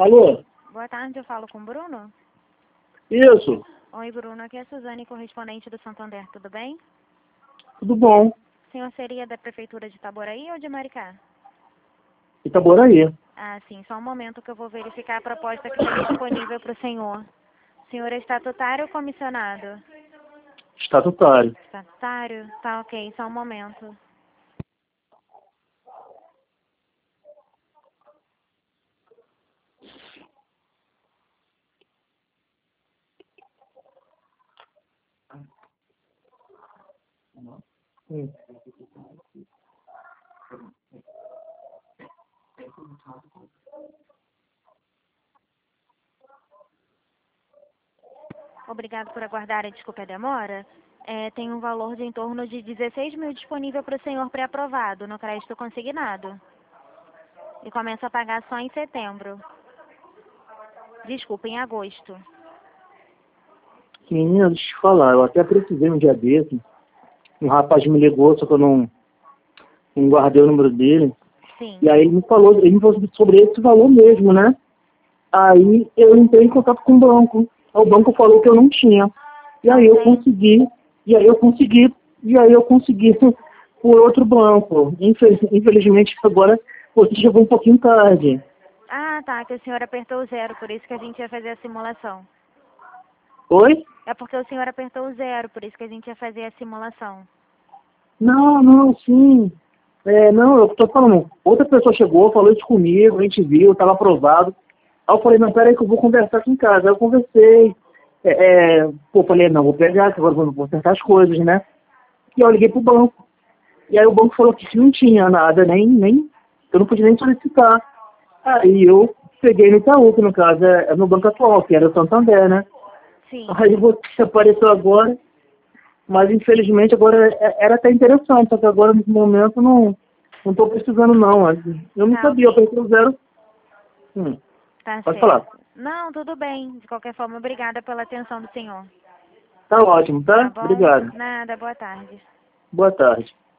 Alô? Boa tarde, eu falo com o Bruno. Isso, Oi, Bruno, aqui é a Suzane, correspondente do Santander, tudo bem? tudo bom. O senhor seria da Prefeitura de Itaboraí ou de Maricá? Itaboraí. Ah, sim, só um momento que eu vou verificar a proposta que tem disponível para o senhor. O senhor é estatutário ou comissionado? Estatutário. Estatutário? Tá ok, só um momento. Obrigado por aguardar e desculpe a demora. Tem um valor de em torno de 16 mil disponível para o senhor pré-aprovado no crédito consignado. E começa a pagar só em setembro. Desculpa, em agosto. Menina, deixa eu te falar, eu até precisei um dia desse. Um rapaz me ligou, só que eu não guardei o número dele. Sim. E aí ele me falou sobre esse valor mesmo, né? Aí eu entrei em contato com o banco. Aí o banco falou que eu não tinha. E aí eu Ok. consegui, e aí eu consegui por outro banco. Infelizmente agora você chegou um pouquinho tarde. Ah, tá, que o senhor apertou o zero, por isso que a gente ia fazer a simulação. Oi? É porque o senhor apertou o zero, por isso que a gente ia fazer a simulação. Não, sim. Não, eu tô falando, outra pessoa chegou, falou isso comigo, a gente viu, estava aprovado. Aí eu falei, não, peraí que eu vou conversar aqui em casa. Aí eu conversei. Falei, não, vou pegar, que agora eu vou acertar as coisas, né? E eu liguei pro banco. E aí o banco falou que não tinha nada, eu não podia nem solicitar. Aí eu peguei no Itaú, que no caso é no banco atual, que era o Santander, né? Sim. Aí você apareceu agora, mas infelizmente agora era até interessante, só que agora nesse momento não tô precisando não. Eu não Tá sabia, eu ok. apertei o zero. Tá Pode falar. certo. Não, tudo bem. De qualquer forma, obrigada pela atenção do senhor. Tá ótimo, Tá tá? bom? Obrigado. Nada, boa tarde. Boa tarde.